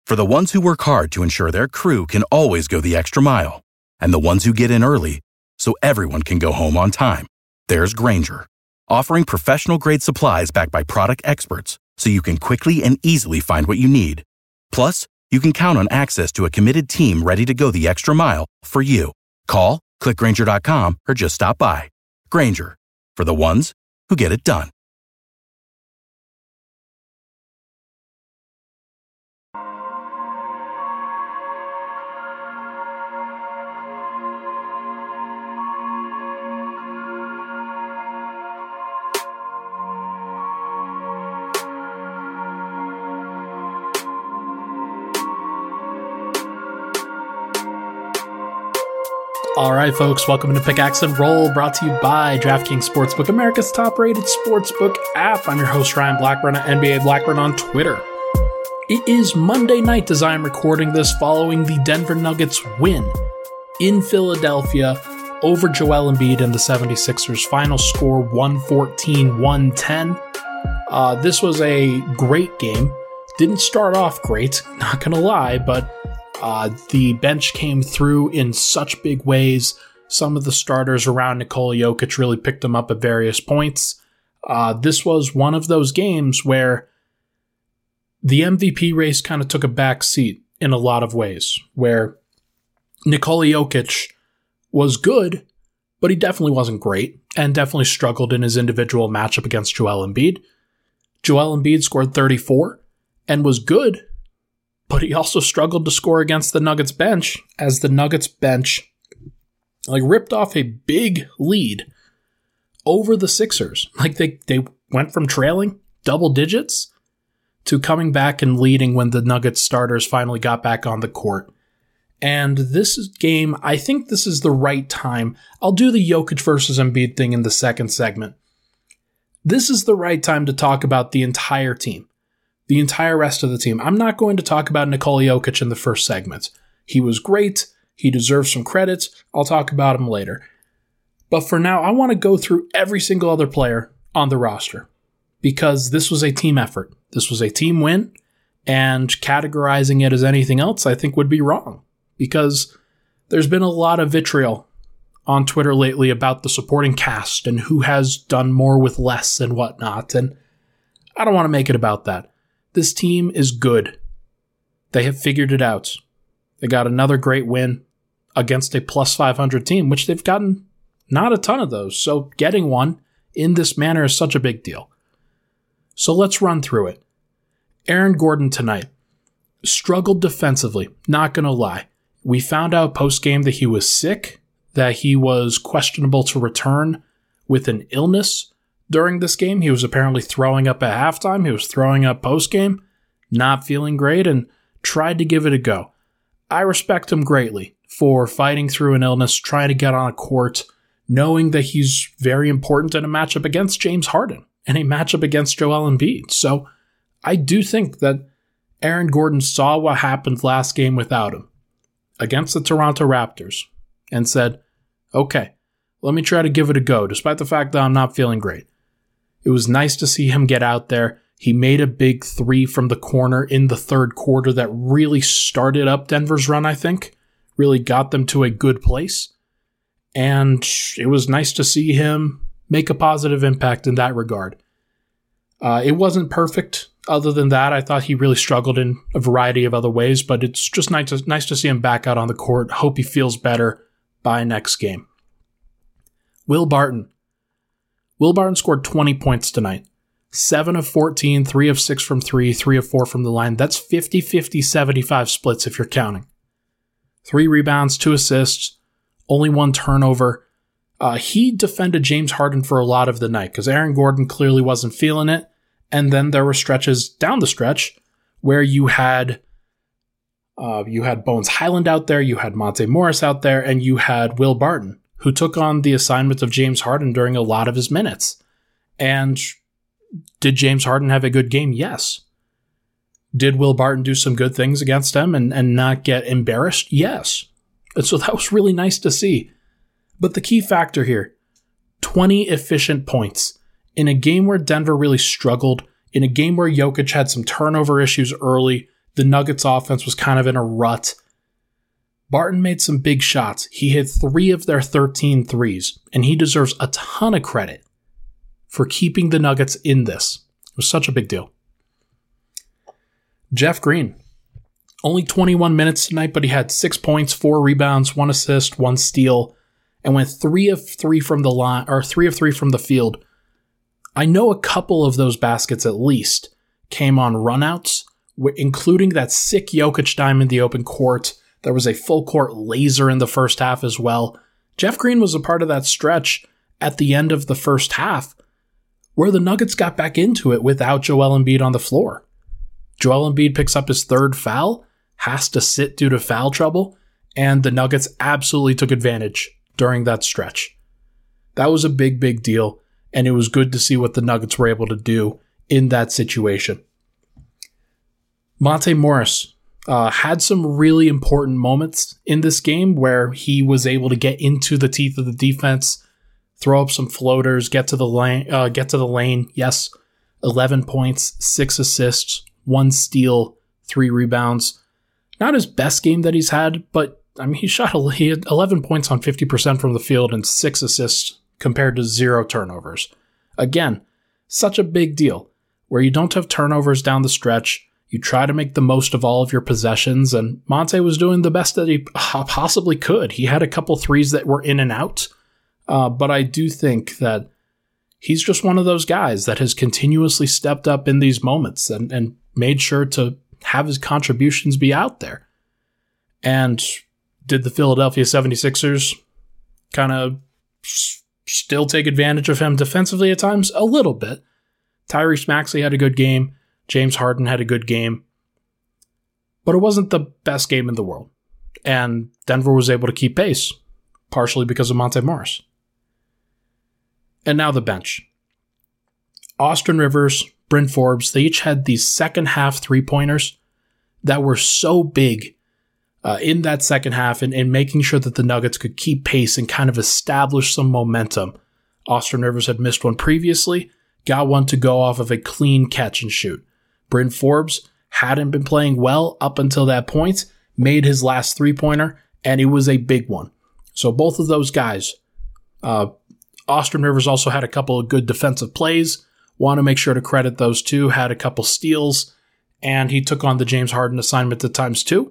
For the ones who work hard to ensure their crew can always go the extra mile, and the ones who get in early so everyone can go home on time, there's Grainger, offering professional-grade supplies backed by product experts so you can quickly and easily find what you need. Plus, you can count on access to a committed team ready to go the extra mile for you. Call, click Grainger.com, or just stop by. Grainger, for the ones who get it done. All right, folks, welcome to Pickaxe and Roll, brought to you by DraftKings Sportsbook, America's top-rated sportsbook app. I'm your host, Ryan Blackburn at NBA Blackburn on Twitter. It is Monday night as I am recording this following the Denver Nuggets win in Philadelphia over Joel Embiid and the 76ers. Final score 114-110. This was a great game. Didn't start off great, not going to lie, but the bench came through in such big ways. Some of the starters around Nikola Jokic really picked them up at various points. This was one of those games where the MVP race kind of took a back seat in a lot of ways, where Nikola Jokic was good, but he definitely wasn't great and definitely struggled in his individual matchup against Joel Embiid. Joel Embiid scored 34 and was good, but he also struggled to score against the Nuggets bench, as the Nuggets bench ripped off a big lead over the Sixers. They went from trailing double digits to coming back and leading when the Nuggets starters finally got back on the court. And this game, I think this is the right time. I'll do the Jokic versus Embiid thing in the second segment. This is the right time to talk about the entire team. The entire rest of the team. I'm not going to talk about Nikola Jokic in the first segment. He was great. He deserves some credit. I'll talk about him later. But for now, I want to go through every single other player on the roster, because this was a team effort. This was a team win, and categorizing it as anything else I think would be wrong, because there's been a lot of vitriol on Twitter lately about the supporting cast and who has done more with less and whatnot, and I don't want to make it about that. This team is good. They have figured it out. They got another great win against a plus 500 team, which they've gotten not a ton of those. So getting one in this manner is such a big deal. So let's run through it. Aaron Gordon tonight struggled defensively, not going to lie. We found out post-game that he was sick, that he was questionable to return with an illness. During this game, he was apparently throwing up at halftime. He was throwing up post-game, not feeling great, and tried to give it a go. I respect him greatly for fighting through an illness, trying to get on a court, knowing that he's very important in a matchup against James Harden and a matchup against Joel Embiid. So I do think that Aaron Gordon saw what happened last game without him against the Toronto Raptors and said, okay, let me try to give it a go, despite the fact that I'm not feeling great. It was nice to see him get out there. He made a big three from the corner in the third quarter that really started up Denver's run, I think. Really got them to a good place. And it was nice to see him make a positive impact in that regard. It wasn't perfect. Other than that, I thought he really struggled in a variety of other ways, but it's just nice to see him back out on the court. Hope he feels better by next game. Will Barton. Will Barton scored 20 points tonight. 7 of 14, 3 of 6 from 3, 3 of 4 from the line. That's 50-50-75 splits if you're counting. 3 rebounds, 2 assists, only 1 turnover. He defended James Harden for a lot of the night because Aaron Gordon clearly wasn't feeling it. And then there were stretches down the stretch where you had Bones Highland out there, you had Monte Morris out there, and you had Will Barton, who took on the assignment of James Harden during a lot of his minutes. And did James Harden have a good game? Yes. Did Will Barton do some good things against him and not get embarrassed? Yes. And so that was really nice to see. But the key factor here, 20 efficient points. In a game where Denver really struggled, in a game where Jokic had some turnover issues early, The Nuggets offense was kind of in a rut. Barton made some big shots. He hit 3 of their 13 threes, and he deserves a ton of credit for keeping the Nuggets in this. It was such a big deal. Jeff Green, only 21 minutes tonight, but he had 6 points, 4 rebounds, 1 assist, 1 steal, and went 3 of 3 from the line, or 3 of 3 from the field. I know a couple of those baskets at least came on runouts, including that sick Jokic dime in the open court. There was a full court laser in the first half as well. Jeff Green was a part of that stretch at the end of the first half where the Nuggets got back into it without Joel Embiid on the floor. Joel Embiid picks up his 3rd foul, has to sit due to foul trouble, and the Nuggets absolutely took advantage during that stretch. That was a big, big deal, and it was good to see what the Nuggets were able to do in that situation. Monte Morris had some really important moments in this game where he was able to get into the teeth of the defense, throw up some floaters, get to the lane. Yes, 11 points, 6 assists, 1 steal, 3 rebounds. Not his best game that he's had, but I mean, he had 11 points on 50% from the field and 6 assists compared to 0 turnovers. Again, such a big deal where you don't have turnovers down the stretch. You try to make the most of all of your possessions, and Monte was doing the best that he possibly could. He had a couple threes that were in and out, but I do think that he's just one of those guys that has continuously stepped up in these moments and made sure to have his contributions be out there. And did the Philadelphia 76ers kind of still take advantage of him defensively at times? A little bit. Tyrese Maxey had a good game. James Harden had a good game. But it wasn't the best game in the world. And Denver was able to keep pace, partially because of Monte Morris. And now the bench. Austin Rivers, Bryn Forbes, they each had these second half 3-pointers that were so big in that second half and making sure that the Nuggets could keep pace and kind of establish some momentum. Austin Rivers had missed one previously, got one to go off of a clean catch and shoot. Bryn Forbes hadn't been playing well up until that point, made his last 3-pointer, and it was a big one. So both of those guys, Austin Rivers also had a couple of good defensive plays. Want to make sure to credit those two, had a couple steals, and he took on the James Harden assignment at times too.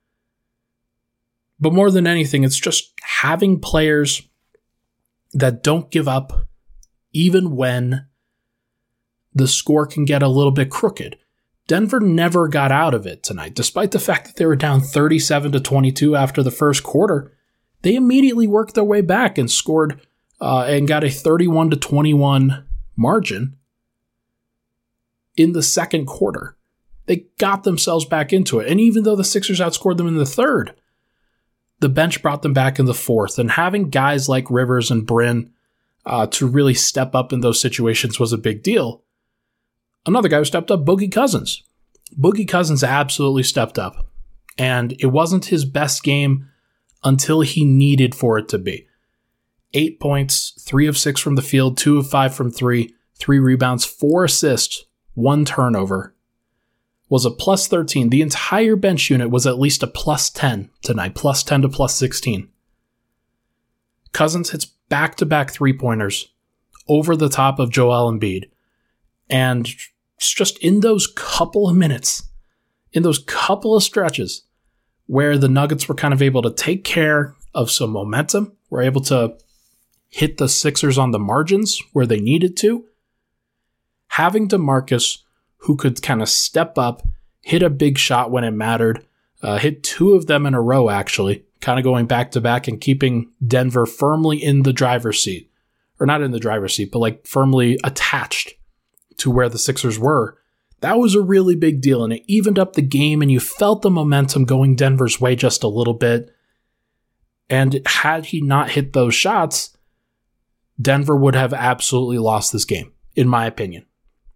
But more than anything, it's just having players that don't give up even when the score can get a little bit crooked. Denver never got out of it tonight. Despite the fact that they were down 37-22 after the first quarter, they immediately worked their way back and scored and got a 31-21 margin in the second quarter. They got themselves back into it. And even though the Sixers outscored them in the third, the bench brought them back in the fourth. And having guys like Rivers and Bryn to really step up in those situations was a big deal. Another guy who stepped up, Boogie Cousins. Boogie Cousins absolutely stepped up. And it wasn't his best game until he needed for it to be. 8 points, 3 of 6 from the field, 2 of 5 from 3, 3 rebounds, 4 assists, 1 turnover. Was a plus 13. The entire bench unit was at least a plus 10 tonight, plus 10 to plus 16. Cousins hits back-to-back 3-pointers over the top of Joel Embiid. And it's just in those couple of minutes, in those couple of stretches where the Nuggets were kind of able to take care of some momentum, were able to hit the Sixers on the margins where they needed to, having DeMarcus, who could kind of step up, hit a big shot when it mattered, hit 2 of them in a row actually, kind of going back-to-back and keeping Denver firmly in the driver's seat. Or not in the driver's seat, but like firmly attached to where the Sixers were. That was a really big deal, and it evened up the game, and you felt the momentum going Denver's way just a little bit. And had he not hit those shots, Denver would have absolutely lost this game, in my opinion.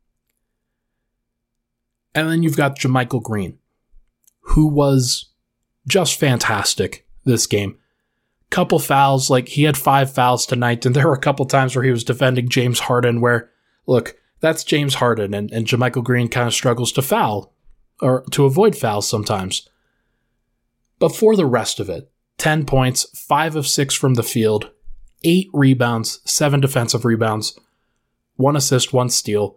And then you've got JaMychal Green, who was just fantastic this game. Couple fouls, like he had 5 fouls tonight, and there were a couple times where he was defending James Harden where, look, that's James Harden, and JaMychal Green kind of struggles to foul or to avoid fouls sometimes. But for the rest of it, 10 points, 5 of 6 from the field, 8 rebounds, 7 defensive rebounds, 1 assist, 1 steal.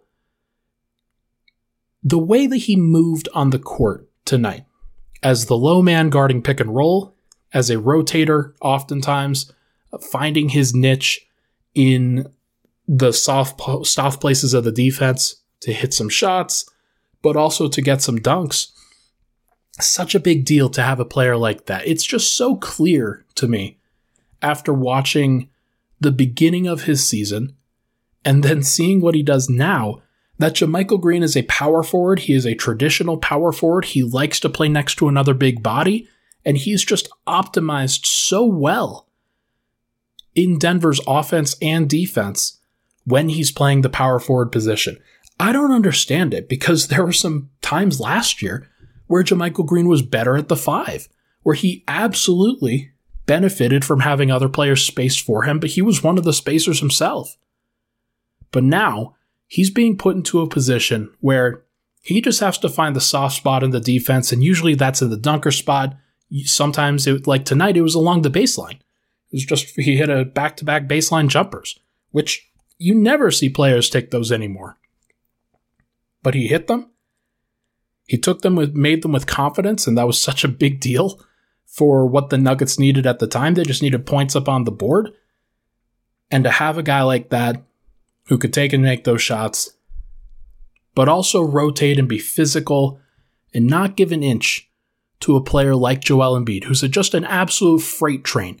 The way that he moved on the court tonight, as the low man guarding pick and roll, as a rotator oftentimes, finding his niche in the soft places of the defense to hit some shots, but also to get some dunks. Such a big deal to have a player like that. It's just so clear to me after watching the beginning of his season and then seeing what he does now that JaMychal Green is a power forward. He is a traditional power forward. He likes to play next to another big body, and he's just optimized so well in Denver's offense and defense when he's playing the power forward position. I don't understand it because there were some times last year where JaMychal Green was better at the 5, where he absolutely benefited from having other players spaced for him, but he was one of the spacers himself. But now he's being put into a position where he just has to find the soft spot in the defense, and usually that's in the dunker spot. Sometimes, like tonight, it was along the baseline. It was just he hit a back-to-back baseline jumpers, which you never see players take those anymore. But he hit them. He took them made them with confidence, and that was such a big deal for what the Nuggets needed at the time. They just needed points up on the board. And to have a guy like that who could take and make those shots, but also rotate and be physical and not give an inch to a player like Joel Embiid, who's just an absolute freight train.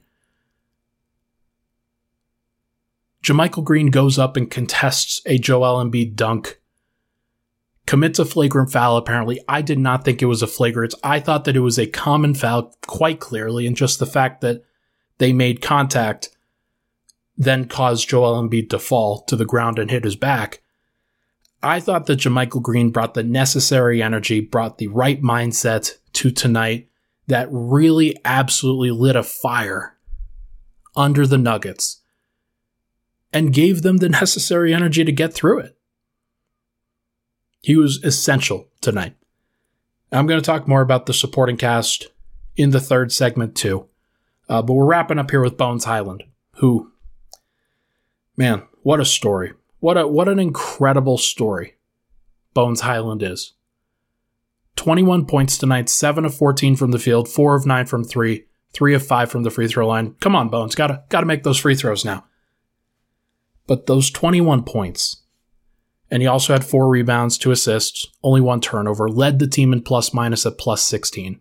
JaMychal Green goes up and contests a Joel Embiid dunk, commits a flagrant foul, apparently. I did not think it was a flagrant. I thought that it was a common foul quite clearly, and just the fact that they made contact then caused Joel Embiid to fall to the ground and hit his back. I thought that JaMychal Green brought the necessary energy, brought the right mindset to tonight that really absolutely lit a fire under the Nuggets and gave them the necessary energy to get through it. He was essential tonight. I'm going to talk more about the supporting cast in the third segment too. But we're wrapping up here with Bones Hyland, who, man, what a story. What an incredible story Bones Hyland is. 21 points tonight, 7 of 14 from the field, 4 of 9 from 3, 3 of 5 from the free throw line. Come on, Bones, gotta make those free throws now. But those 21 points, and he also had 4 rebounds, 2 assists, only 1 turnover, led the team in plus-minus at plus 16.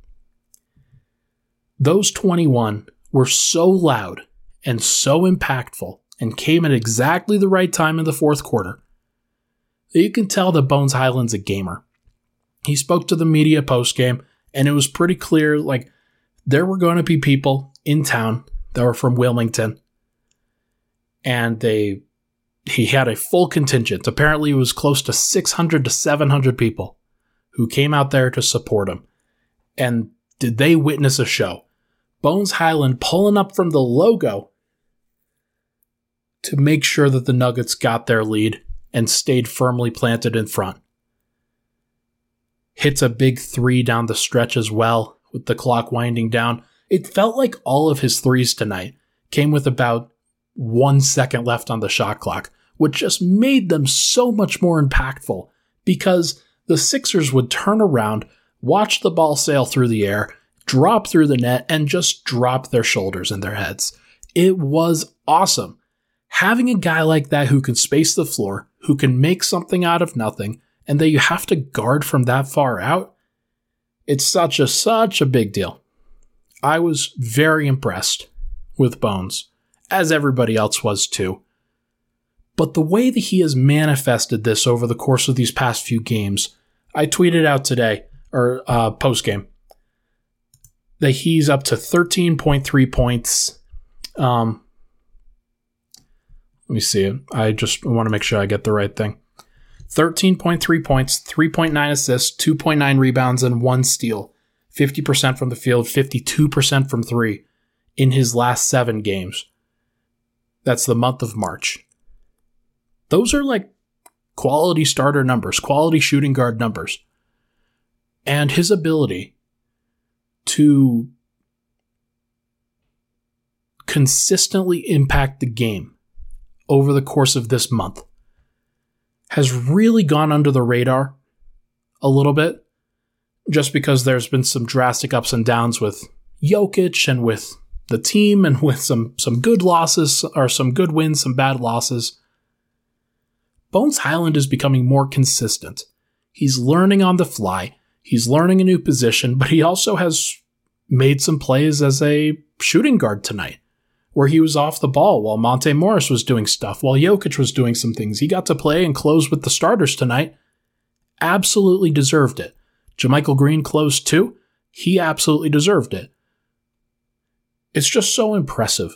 Those 21 were so loud and so impactful and came at exactly the right time in the fourth quarter that you can tell that Bones Hyland's a gamer. He spoke to the media post-game, and it was pretty clear, like, there were going to be people in town that were from Wilmington, and he had a full contingent. Apparently it was close to 600 to 700 people who came out there to support him. And did they witness a show? Bones Hyland pulling up from the logo to make sure that the Nuggets got their lead and stayed firmly planted in front. Hits a big 3 down the stretch as well, with the clock winding down. It felt like all of his threes tonight came with about 1 second left on the shot clock, which just made them so much more impactful because the Sixers would turn around, watch the ball sail through the air, drop through the net, and just drop their shoulders and their heads. It was awesome. Having a guy like that who can space the floor, who can make something out of nothing, and that you have to guard from that far out, it's such a big deal. I was very impressed with Bones, as everybody else was too. But the way that he has manifested this over the course of these past few games, I tweeted out today, or post-game, that he's up to 13.3 points. Let me see it. I just want to make sure I get the right thing. 13.3 points, 3.9 assists, 2.9 rebounds, and 1 steal. 50% from the field, 52% from 3 in his last 7 games. That's the month of March. Those are like quality starter numbers, quality shooting guard numbers. And his ability to consistently impact the game over the course of this month has really gone under the radar a little bit, just because there's been some drastic ups and downs with Jokic and with the team and with some good losses or some good wins, some bad losses. Bones Hyland is becoming more consistent. He's learning on the fly. He's learning a new position, but he also has made some plays as a shooting guard tonight, where he was off the ball while Monte Morris was doing stuff, while Jokic was doing some things. He got to play and close with the starters tonight. Absolutely deserved it. JaMychal Green closed too. He absolutely deserved it. It's just so impressive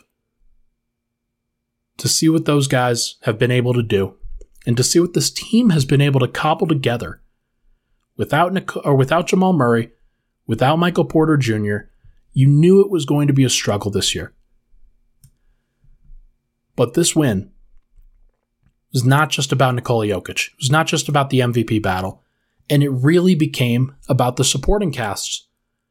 to see what those guys have been able to do and to see what this team has been able to cobble together without Jamal Murray, without Michael Porter Jr. You knew it was going to be a struggle this year. But this win was not just about Nikola Jokic. It was not just about the MVP battle. And it really became about the supporting casts.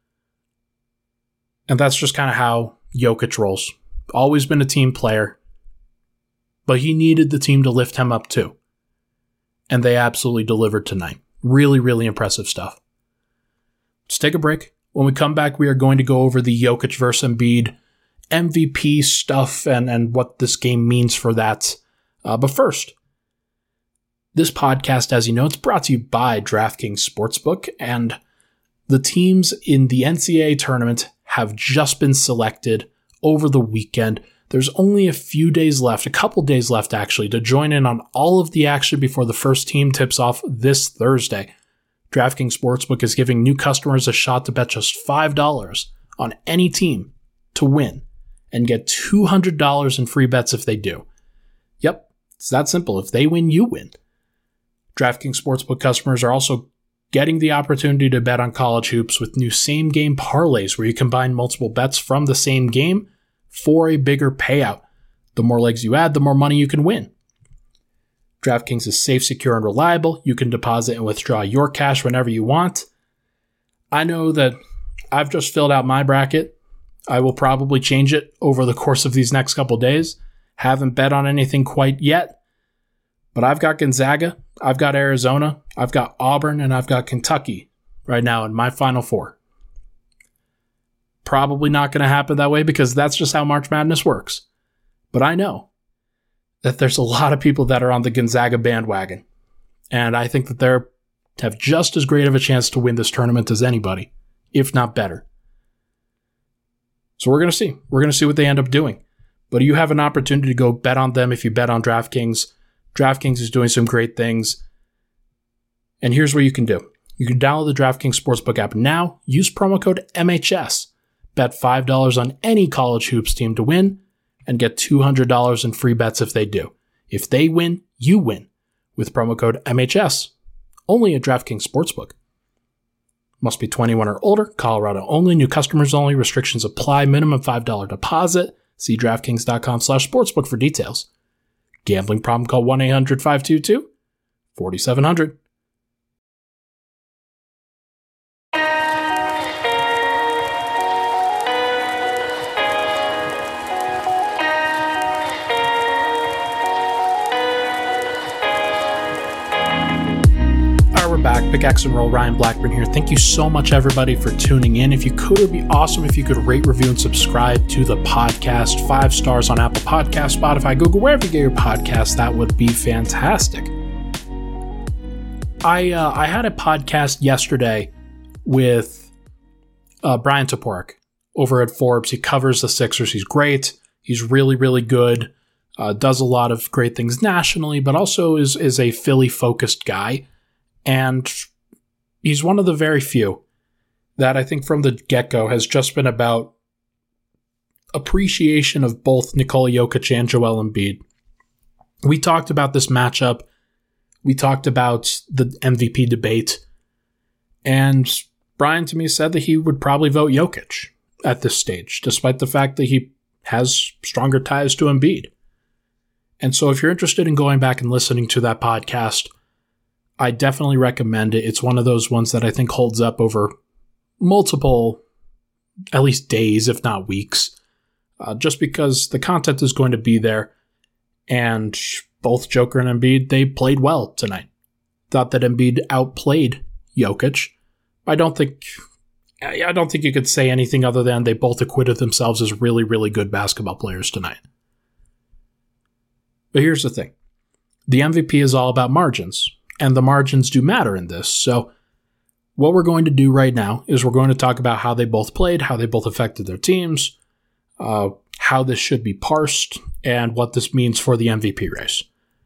And that's just kind of how Jokic rolls. Always been a team player. But he needed the team to lift him up too. And they absolutely delivered tonight. Really, really impressive stuff. Let's take a break. When we come back, we are going to go over the Jokic versus Embiid MVP stuff and what this game means for that. But first, this podcast, as you know, it's brought to you by DraftKings Sportsbook, and the teams in the NCAA tournament have just been selected over the weekend. There's only a few days left, a couple days left actually, to join in on all of the action before the first team tips off this Thursday. DraftKings Sportsbook is giving new customers a shot to bet just $5 on any team to win and get $200 in free bets if they do. Yep, it's that simple. If they win, you win. DraftKings Sportsbook customers are also getting the opportunity to bet on college hoops with new same-game parlays where you combine multiple bets from the same game for a bigger payout. The more legs you add, the more money you can win. DraftKings is safe, secure, and reliable. You can deposit and withdraw your cash whenever you want. I know that I've just filled out my bracket. I will probably change it over the course of these next couple days. Haven't bet on anything quite yet. But I've got Gonzaga, I've got Arizona, I've got Auburn, and I've got Kentucky right now in my Final Four. Probably not going to happen that way because that's just how March Madness works. But I know that there's a lot of people that are on the Gonzaga bandwagon. And I think that they have just as great of a chance to win this tournament as anybody, if not better. So we're going to see. We're going to see what they end up doing. But you have an opportunity to go bet on them if you bet on DraftKings. DraftKings is doing some great things. And here's what you can do. You can download the DraftKings Sportsbook app now. Use promo code MHS. Bet $5 on any college hoops team to win and get $200 in free bets if they do. If they win, you win with promo code MHS. Only at DraftKings Sportsbook. Must be 21 or older. Colorado only. New customers only. Restrictions apply. Minimum $5 deposit. See DraftKings.com/sportsbook for details. Gambling problem? Call 1-800-522-4700. Back, Pickaxe and Roll, Ryan Blackburn here. Thank you so much, everybody, for tuning in. If you could, it would be awesome if you could rate, review, and subscribe to the podcast. 5 stars on Apple Podcasts, Spotify, Google, wherever you get your podcasts. That would be fantastic. I had a podcast yesterday with Brian Toporek over at Forbes. He covers the Sixers. He's great. He's really, really good. Does a lot of great things nationally, but also is a Philly-focused guy. And he's one of the very few that I think from the get-go has just been about appreciation of both Nikola Jokic and Joel Embiid. We talked about this matchup. We talked about the MVP debate. And Brian to me said that he would probably vote Jokic at this stage, despite the fact that he has stronger ties to Embiid. And so if you're interested in going back and listening to that podcast, I definitely recommend it. It's one of those ones that I think holds up over multiple, at least days, if not weeks, just because the content is going to be there. And both Joker and Embiid, they played well tonight. Thought that Embiid outplayed Jokic. I don't think you could say anything other than they both acquitted themselves as really, really good basketball players tonight. But here's the thing. The MVP is all about margins, and the margins do matter in this. So what we're going to do right now is we're going to talk about how they both played, how they both affected their teams, how this should be parsed, and what this means for the MVP race.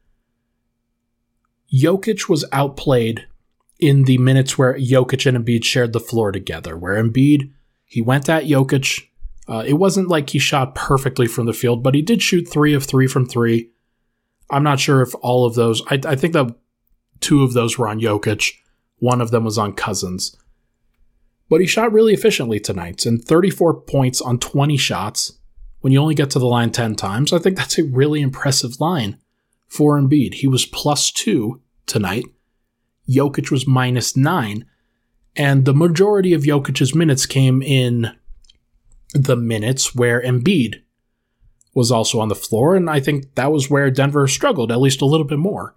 Jokic was outplayed in the minutes where Jokic and Embiid shared the floor together, where Embiid, he went at Jokic. It wasn't like he shot perfectly from the field, but he did shoot 3 of 3 from 3. I'm not sure if all of those, I think that 2 of those were on Jokic. 1 of them was on Cousins. But he shot really efficiently tonight, and 34 points on 20 shots. When you only get to the line 10 times, I think that's a really impressive line for Embiid. He was +2 tonight. Jokic was -9. And the majority of Jokic's minutes came in the minutes where Embiid was also on the floor, and I think that was where Denver struggled, at least a little bit more.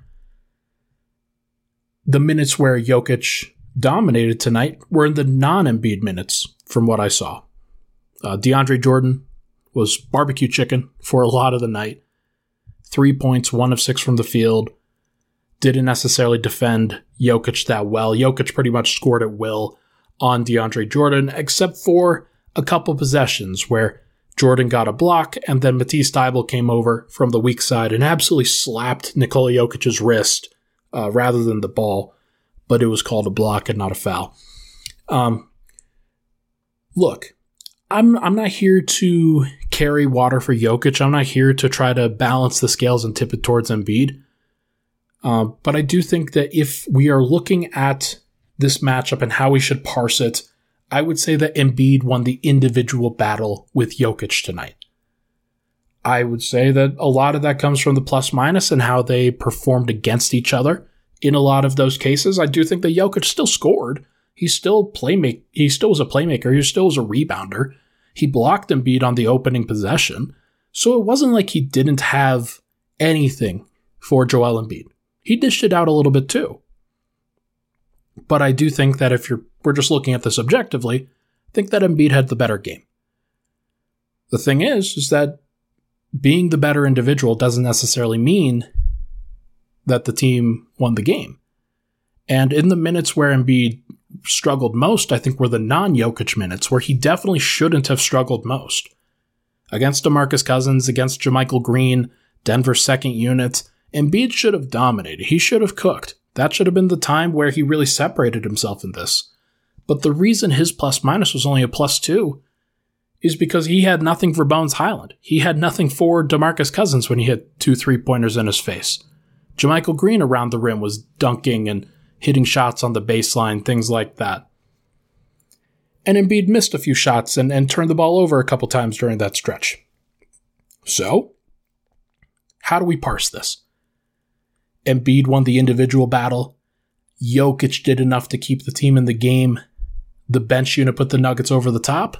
The minutes where Jokic dominated tonight were in the non-Embiid minutes, from what I saw. DeAndre Jordan was barbecue chicken for a lot of the night. 3 points, 1 of 6 from the field. Didn't necessarily defend Jokic that well. Jokic pretty much scored at will on DeAndre Jordan, except for a couple possessions where Jordan got a block, and then Matisse Thybulle came over from the weak side and absolutely slapped Nikola Jokic's wrist rather than the ball, but it was called a block and not a foul. Look, I'm not here to carry water for Jokic. I'm not here to try to balance the scales and tip it towards Embiid. But I do think that if we are looking at this matchup and how we should parse it, I would say that Embiid won the individual battle with Jokic tonight. I would say that a lot of that comes from the plus-minus and how they performed against each other. In a lot of those cases, I do think that Jokic still scored. He still was a playmaker. He still was a rebounder. He blocked Embiid on the opening possession. So it wasn't like he didn't have anything for Joel Embiid. He dished it out a little bit too. But I do think that if we're just looking at this objectively, I think that Embiid had the better game. The thing is that being the better individual doesn't necessarily mean that the team won the game. And in the minutes where Embiid struggled most, I think were the non-Jokic minutes, where he definitely shouldn't have struggled most. Against DeMarcus Cousins, against JaMychal Green, Denver's second unit, Embiid should have dominated. He should have cooked. That should have been the time where he really separated himself in this. But the reason his plus-minus was only a +2 is because he had nothing for Bones Highland. He had nothing for DeMarcus Cousins when he hit 2 3-pointers in his face. JaMychal Green around the rim was dunking and hitting shots on the baseline, things like that. And Embiid missed a few shots and turned the ball over a couple times during that stretch. So, how do we parse this? Embiid won the individual battle. Jokic did enough to keep the team in the game. The bench unit put the Nuggets over the top.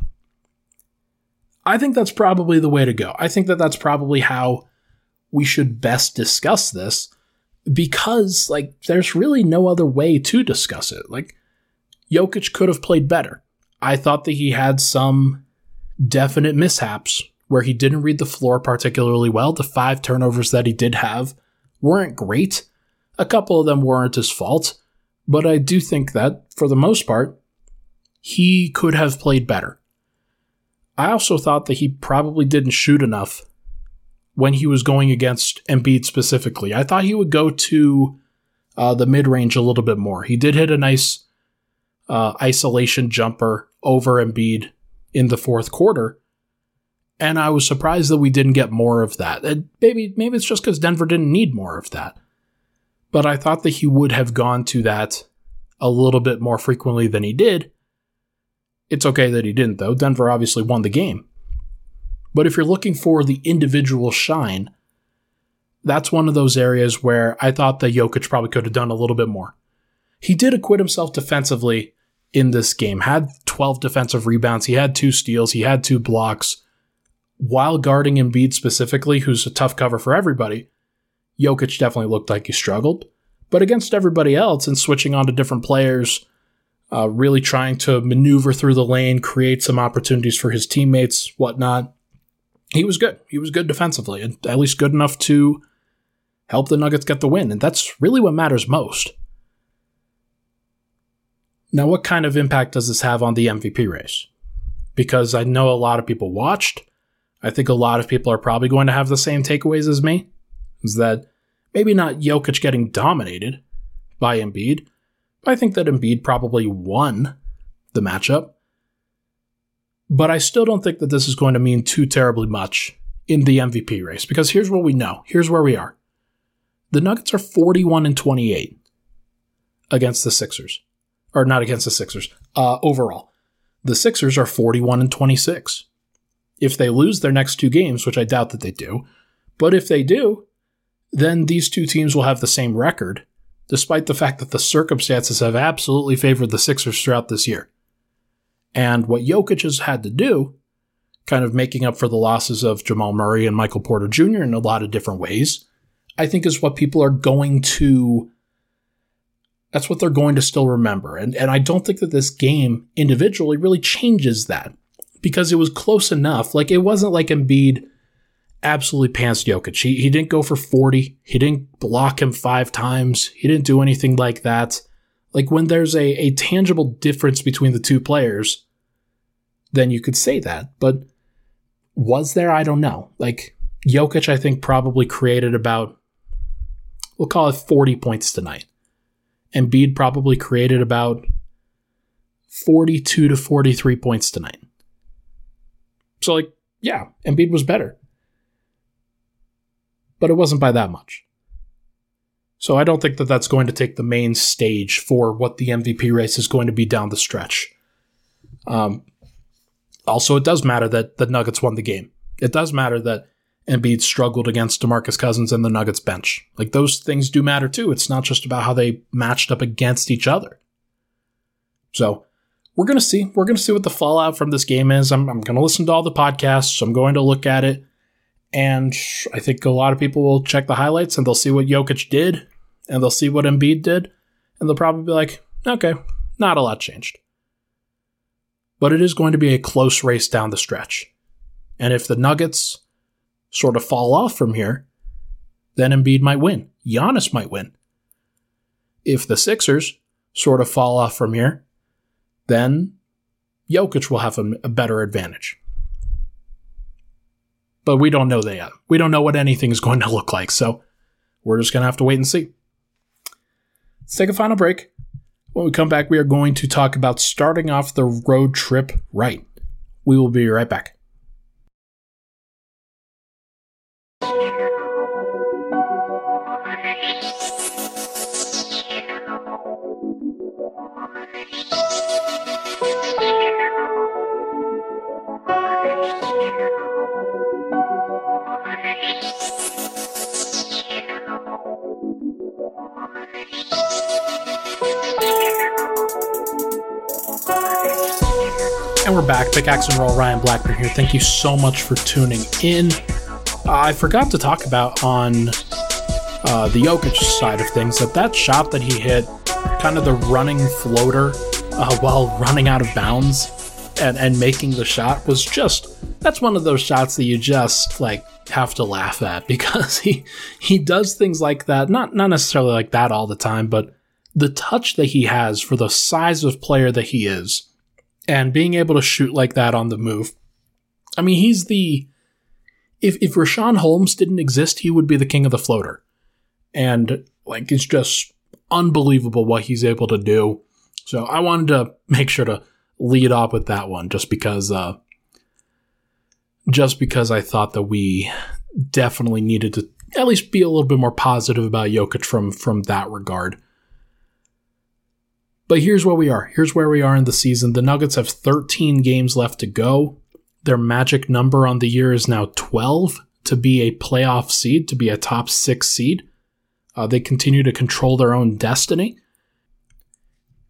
I think that's probably the way to go. I think that that's probably how we should best discuss this, because there's really no other way to discuss it. Jokic could have played better. I thought that he had some definite mishaps where he didn't read the floor particularly well. The 5 turnovers that he did have weren't great. A couple of them weren't his fault, but I do think that, for the most part, he could have played better. I also thought that he probably didn't shoot enough when he was going against Embiid specifically. I thought he would go to the mid-range a little bit more. He did hit a nice isolation jumper over Embiid in the fourth quarter, and I was surprised that we didn't get more of that. And maybe it's just because Denver didn't need more of that. But I thought that he would have gone to that a little bit more frequently than he did. It's okay that he didn't, though. Denver obviously won the game. But if you're looking for the individual shine, that's one of those areas where I thought that Jokic probably could have done a little bit more. he did acquit himself defensively in this game. Had 12 defensive rebounds. He had 2 steals. He had 2 blocks. While guarding Embiid specifically, who's a tough cover for everybody, Jokic definitely looked like he struggled. But against everybody else and switching on to different players, really trying to maneuver through the lane, create some opportunities for his teammates, whatnot, he was good. He was good defensively, and at least good enough to help the Nuggets get the win. And that's really what matters most. Now, what kind of impact does this have on the MVP race? Because I know a lot of people watched. I think a lot of people are probably going to have the same takeaways as me, is that maybe not Jokic getting dominated by Embiid, but I think that Embiid probably won the matchup. But I still don't think that this is going to mean too terribly much in the MVP race, because here's what we know. Here's where we are. The Nuggets are 41-28 against the Sixers. Or not against the Sixers, overall. The Sixers are 41-26. If they lose their next 2 games, which I doubt that they do, but if they do, then these 2 teams will have the same record, despite the fact that the circumstances have absolutely favored the Sixers throughout this year. And what Jokic has had to do, kind of making up for the losses of Jamal Murray and Michael Porter Jr. in a lot of different ways, I think is what people are going to... That's what they're going to still remember. And I don't think that this game individually really changes that, because it was close enough. Like, it wasn't like Embiid absolutely pantsed Jokic. He didn't go for 40. He didn't block him 5 times. He didn't do anything like that. Like, when there's a tangible difference between the 2 players, then you could say that. But was there? I don't know. Like, Jokic, I think, probably created about, we'll call it 40 points tonight. Embiid probably created about 42 to 43 points tonight. So, like, yeah, Embiid was better. But it wasn't by that much. So I don't think that that's going to take the main stage for what the MVP race is going to be down the stretch. Also, it does matter that the Nuggets won the game. It does matter that Embiid struggled against DeMarcus Cousins and the Nuggets bench. Like, those things do matter too. It's not just about how they matched up against each other. So we're going to see. We're going to see what the fallout from this game is. I'm going to listen to all the podcasts. I'm going to look at it. And I think a lot of people will check the highlights and they'll see what Jokic did and they'll see what Embiid did. And they'll probably be like, okay, not a lot changed. But it is going to be a close race down the stretch. And if the Nuggets sort of fall off from here, then Embiid might win. Giannis might win. If the Sixers sort of fall off from here, then Jokic will have a better advantage. But we don't know that yet. We don't know what anything is going to look like, so we're just going to have to wait and see. Let's take a final break. When we come back, we are going to talk about starting off the road trip right. We will be right back. And we're back. Pickaxe and Roll, Ryan Blackburn here. Thank you so much for tuning in. I forgot to talk about on the Jokic side of things that shot that he hit, kind of the running floater while running out of bounds and making the shot, was just, that's one of those shots that you just like have to laugh at, because he does things like that, not necessarily like that all the time, but the touch that he has for the size of player that he is, and being able to shoot like that on the move. I mean, he's if Richaun Holmes didn't exist, he would be the king of the floater. And like, it's just unbelievable what he's able to do. So I wanted to make sure to lead off with that one, just because I thought that we definitely needed to at least be a little bit more positive about Jokic from that regard. But here's where we are. Here's where we are in the season. The Nuggets have 13 games left to go. Their magic number on the year is now 12 to be a playoff seed, to be a top 6 seed. They continue to control their own destiny.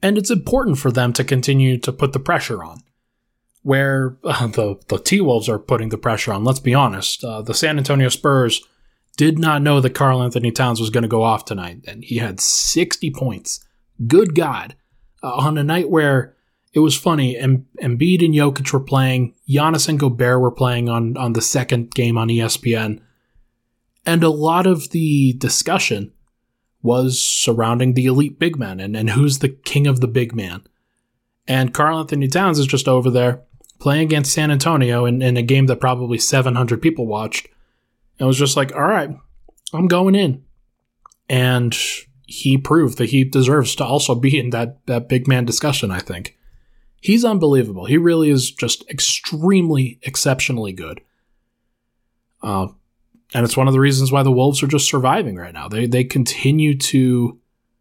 And it's important for them to continue to put the pressure on. Where the T-Wolves are putting the pressure on, let's be honest. The San Antonio Spurs did not know that Karl Anthony Towns was going to go off tonight, and he had 60 points. Good God. On a night where it was funny, Embiid and Jokic were playing, Giannis and Gobert were playing on the second game on ESPN, and a lot of the discussion was surrounding the elite big man and who's the king of the big man. And Karl Anthony Towns is just over there playing against San Antonio in a game that probably 700 people watched. And was just like, all right, I'm going in. And he proved that he deserves to also be in that big man discussion, I think. He's unbelievable. He really is just extremely, exceptionally good. And it's one of the reasons why the Wolves are just surviving right now. They continue to...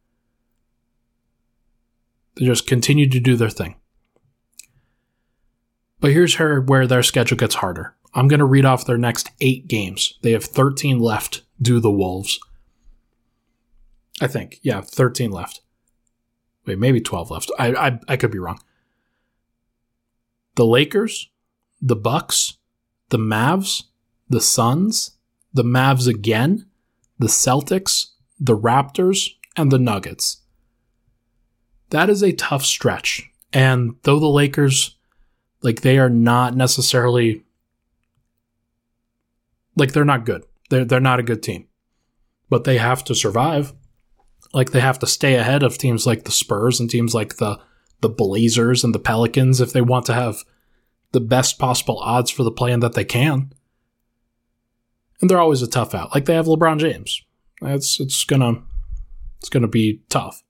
They just continue to do their thing. But here's where their schedule gets harder. I'm going to read off their next 8 games. They have 13 left, do the Wolves. I think. Yeah, 13 left. Wait, maybe 12 left. I could be wrong. The Lakers, the Bucks, the Mavs, the Suns, the Mavs again, the Celtics, the Raptors, and the Nuggets. That is a tough stretch. And though the Lakers, they are not necessarily, they're not good. They're not a good team. But they have to survive. They have to stay ahead of teams like the Spurs and teams like the Blazers and the Pelicans if they want to have the best possible odds for the play-in that they can. And they're always a tough out. They have LeBron James. It's gonna be tough.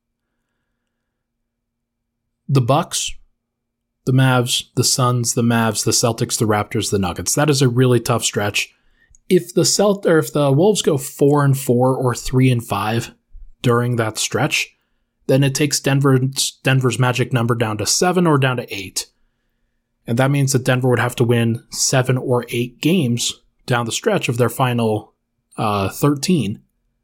The Bucks, the Mavs, the Suns, the Mavs, the Celtics, the Raptors, the Nuggets. That is a really tough stretch. If the Wolves go 4-4 or 3-5 during that stretch, then it takes Denver's magic number down to 7 or down to 8. And that means that Denver would have to win 7 or 8 games down the stretch of their final 13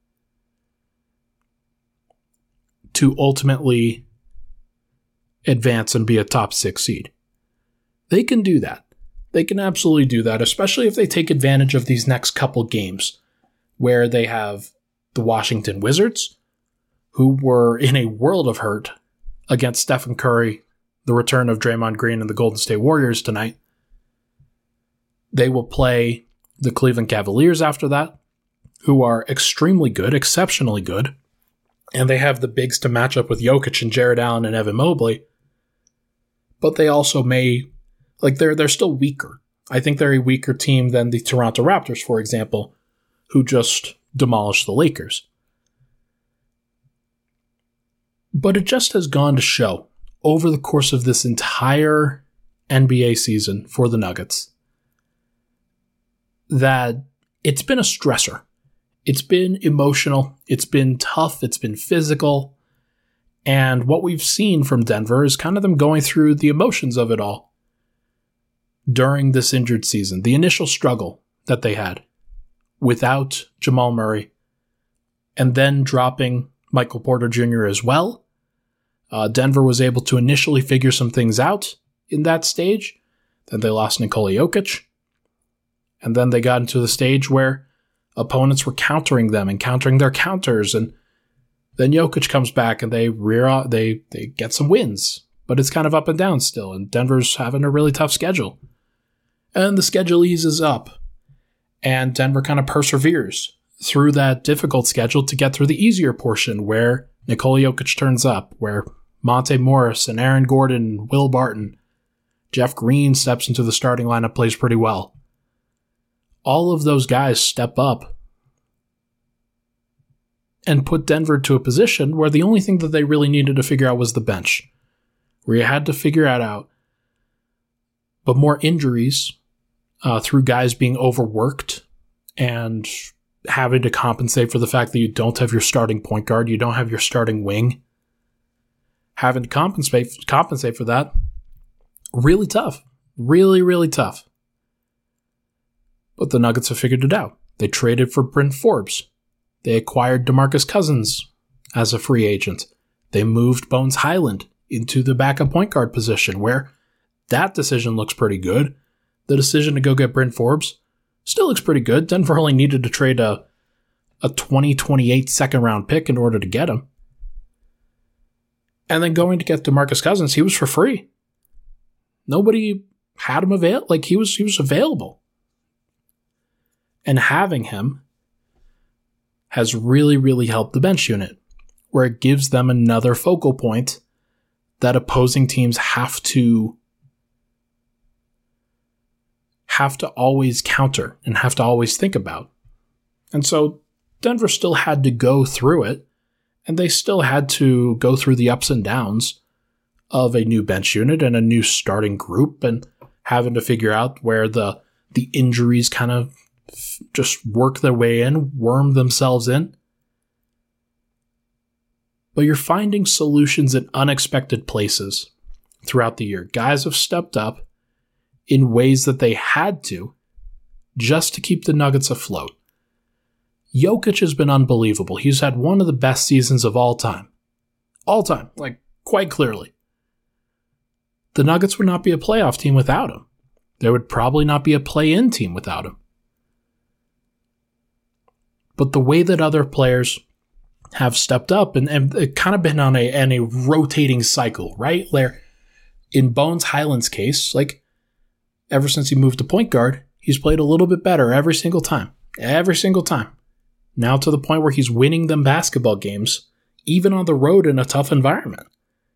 to ultimately advance and be a top 6 seed. They can do that. They can absolutely do that, especially if they take advantage of these next couple games where they have the Washington Wizards, who were in a world of hurt against Stephen Curry, the return of Draymond Green, and the Golden State Warriors tonight. They will play the Cleveland Cavaliers after that, who are extremely good, exceptionally good, and they have the bigs to match up with Jokic and Jared Allen and Evan Mobley. But they also may, they're still weaker. I think they're a weaker team than the Toronto Raptors, for example, who just demolished the Lakers. But it just has gone to show over the course of this entire NBA season for the Nuggets that it's been a stressor. It's been emotional. It's been tough. It's been physical. And what we've seen from Denver is kind of them going through the emotions of it all during this injured season. The initial struggle that they had without Jamal Murray and then dropping Michael Porter Jr. as well. Denver was able to initially figure some things out in that stage. Then they lost Nikola Jokic. And then they got into the stage where opponents were countering them and countering their counters. And then Jokic comes back and they get some wins. But it's kind of up and down still. And Denver's having a really tough schedule. And the schedule eases up. And Denver kind of perseveres through that difficult schedule to get through the easier portion where Nikola Jokic turns up, where Monte Morris and Aaron Gordon and Will Barton, Jeff Green steps into the starting lineup, plays pretty well. All of those guys step up and put Denver to a position where the only thing that they really needed to figure out was the bench, where you had to figure it out. But more injuries through guys being overworked and having to compensate for the fact that you don't have your starting point guard, you don't have your starting wing. Having to compensate for that, really tough. Really, really tough. But the Nuggets have figured it out. They traded for Bryn Forbes. They acquired DeMarcus Cousins as a free agent. They moved Bones Highland into the backup point guard position, where that decision looks pretty good. The decision to go get Bryn Forbes still looks pretty good. Denver only needed to trade a 2028 second round pick in order to get him. And then going to get DeMarcus Cousins, he was for free. Nobody had him available. Like, he was available. And having him has really, really helped the bench unit, where it gives them another focal point that opposing teams have to always counter and have to always think about. And so Denver still had to go through it, and they still had to go through the ups and downs of a new bench unit and a new starting group, and having to figure out where the injuries kind of just work their way in, worm themselves in. But you're finding solutions in unexpected places throughout the year. Guys have stepped up in ways that they had to just to keep the Nuggets afloat. Jokic has been unbelievable. He's had one of the best seasons of all time. All time, like, quite clearly. The Nuggets would not be a playoff team without him. There would probably not be a play-in team without him. But the way that other players have stepped up, and it kind of been on a rotating cycle, right? Where in Bones Hyland's case, like, ever since he moved to point guard, he's played a little bit better every single time. Every single time. Now to the point where he's winning them basketball games, even on the road in a tough environment.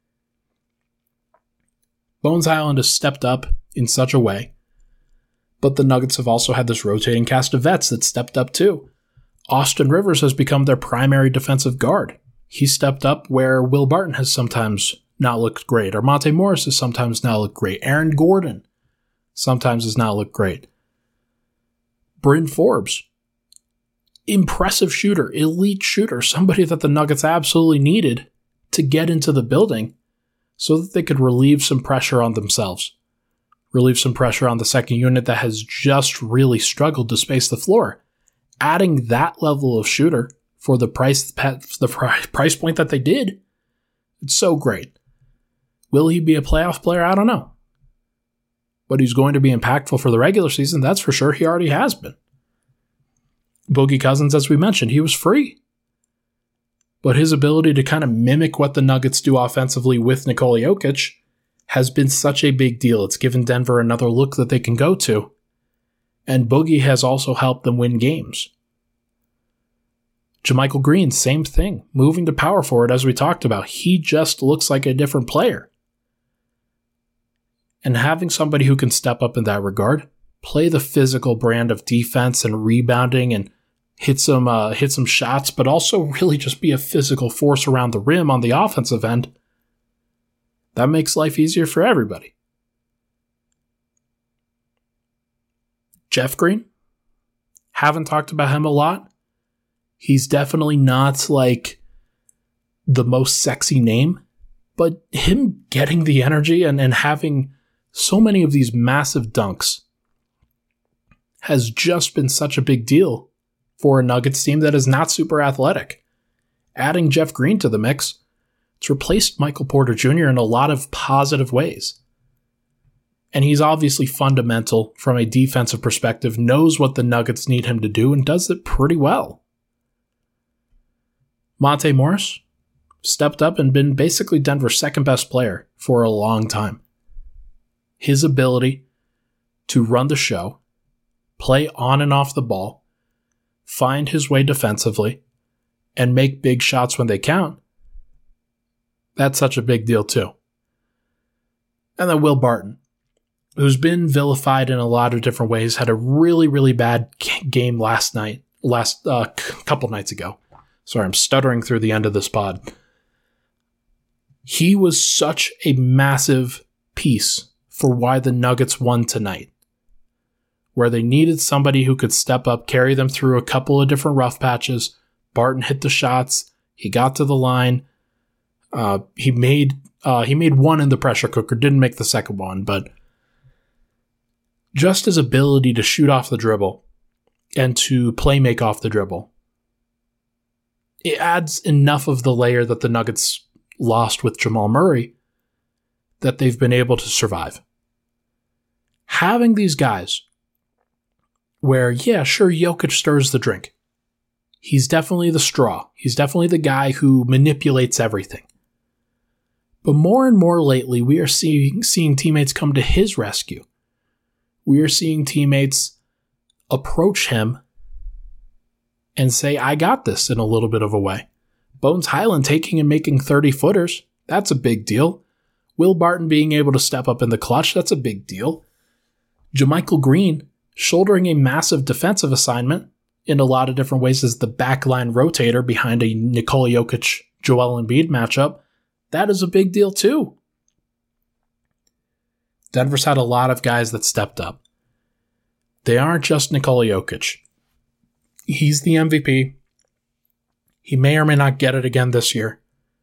Bones Hyland has stepped up in such a way, but the Nuggets have also had this rotating cast of vets that stepped up too. Austin Rivers has become their primary defensive guard. He stepped up where Will Barton has sometimes not looked great, or Monte Morris has sometimes not looked great. Aaron Gordon sometimes has not looked great. Bryn Forbes, impressive shooter, elite shooter, somebody that the Nuggets absolutely needed to get into the building so that they could relieve some pressure on themselves, relieve some pressure on the second unit that has just really struggled to space the floor. Adding that level of shooter for the price point that they did, it's so great. Will he be a playoff player? I don't know. But he's going to be impactful for the regular season, that's for sure. He already has been. Boogie Cousins, as we mentioned, he was free. But his ability to kind of mimic what the Nuggets do offensively with Nikola Jokic has been such a big deal. It's given Denver another look that they can go to. And Boogie has also helped them win games. JaMychal Green, same thing. Moving to power forward, as we talked about. He just looks like a different player. And having somebody who can step up in that regard, play the physical brand of defense and rebounding and hit some shots, but also really just be a physical force around the rim on the offensive end, that makes life easier for everybody. Jeff Green, haven't talked about him a lot. He's definitely not like the most sexy name, but him getting the energy and having so many of these massive dunks has just been such a big deal for a Nuggets team that is not super athletic. Adding Jeff Green to the mix, it's replaced Michael Porter Jr. in a lot of positive ways. And he's obviously fundamental from a defensive perspective, knows what the Nuggets need him to do, and does it pretty well. Monte Morris stepped up and been basically Denver's second best player for a long time. His ability to run the show, play on and off the ball, find his way defensively, and make big shots when they count, that's such a big deal too. And then Will Barton, who's been vilified in a lot of different ways, had a really, really bad game last couple nights ago. Sorry, I'm stuttering through the end of this pod. He was such a massive piece for why the Nuggets won tonight, where they needed somebody who could step up, carry them through a couple of different rough patches. Barton hit the shots. He got to the line. He made one in the pressure cooker, didn't make the second one, but just his ability to shoot off the dribble and to play make off the dribble, it adds enough of the layer that the Nuggets lost with Jamal Murray that they've been able to survive. Having these guys where, yeah, sure, Jokic stirs the drink. He's definitely the straw. He's definitely the guy who manipulates everything. But more and more lately, we are seeing teammates come to his rescue. We are seeing teammates approach him and say, I got this, in a little bit of a way. Bones Hyland taking and making 30-footers, that's a big deal. Will Barton being able to step up in the clutch, that's a big deal. JaMychal Green shouldering a massive defensive assignment in a lot of different ways as the backline rotator behind a Nikola Jokic, Joel Embiid matchup, that is a big deal too. Denver's had a lot of guys that stepped up. They aren't just Nikola Jokic. He's the MVP. He may or may not get it again this year.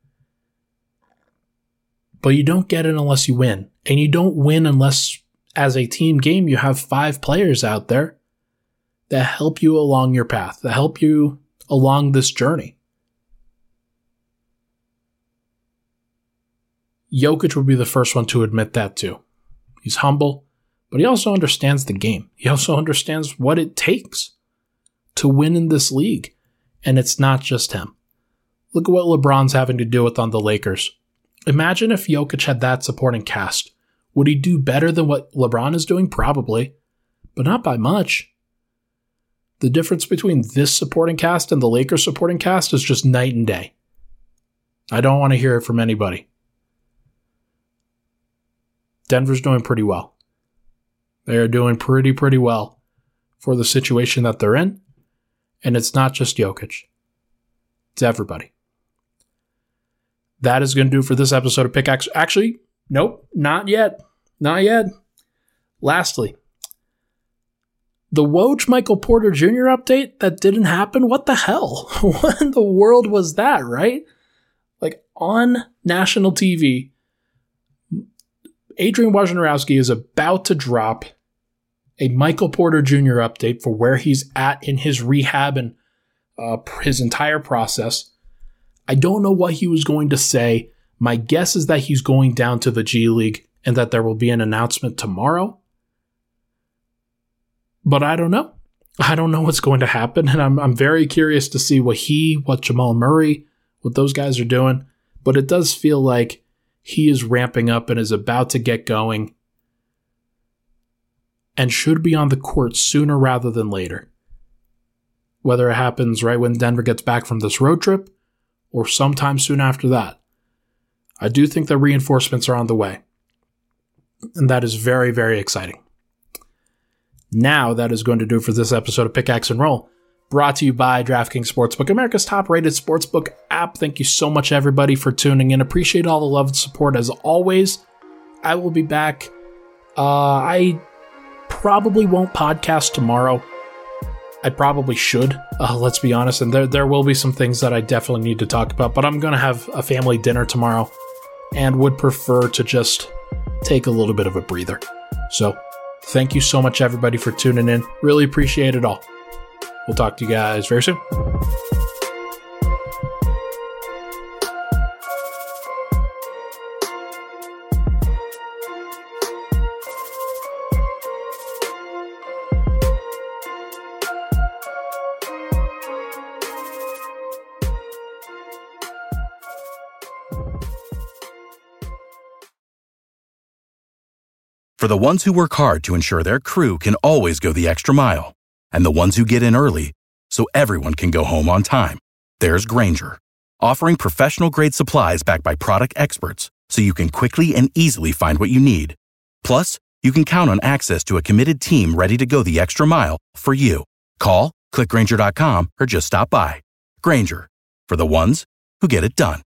But you don't get it unless you win. And you don't win unless, as a team game, you have 5 players out there that help you along your path, that help you along this journey. Jokic would be the first one to admit that too. He's humble, but he also understands the game. He also understands what it takes to win in this league. And it's not just him. Look at what LeBron's having to deal with on the Lakers. Imagine if Jokic had that supporting cast. Would he do better than what LeBron is doing? Probably, but not by much. The difference between this supporting cast and the Lakers supporting cast is just night and day. I don't want to hear it from anybody. Denver's doing pretty well. They are doing pretty well for the situation that they're in. And it's not just Jokic. It's everybody. That is going to do for this episode of Pickaxe. Actually, nope, not yet. Not yet. Lastly, the Woj Michael Porter Jr. update that didn't happen? What the hell? What in the world was that, right? Like, on national TV, Adrian Wojnarowski is about to drop a Michael Porter Jr. update for where he's at in his rehab and his entire process. I don't know what he was going to say. My guess is that he's going down to the G League and that there will be an announcement tomorrow. But I don't know. I don't know what's going to happen, and I'm very curious to see what Jamal Murray, what those guys are doing. But it does feel like he is ramping up and is about to get going and should be on the court sooner rather than later. Whether it happens right when Denver gets back from this road trip or sometime soon after that. I do think the reinforcements are on the way. And that is very, very exciting. Now that is going to do it for this episode of Pickaxe and Roll, brought to you by DraftKings Sportsbook, America's top-rated sportsbook app. Thank you so much, everybody, for tuning in. Appreciate all the love and support as always. I will be back. I probably won't podcast tomorrow. I probably should, let's be honest, and there will be some things that I definitely need to talk about, but I'm going to have a family dinner tomorrow and would prefer to just take a little bit of a breather. So, thank you so much, everybody, for tuning in. Really appreciate it all. We'll talk to you guys very soon. For the ones who work hard to ensure their crew can always go the extra mile, and the ones who get in early so everyone can go home on time, there's Grainger, offering professional-grade supplies backed by product experts so you can quickly and easily find what you need. Plus, you can count on access to a committed team ready to go the extra mile for you. Call, click Grainger.com, or just stop by. Grainger, for the ones who get it done.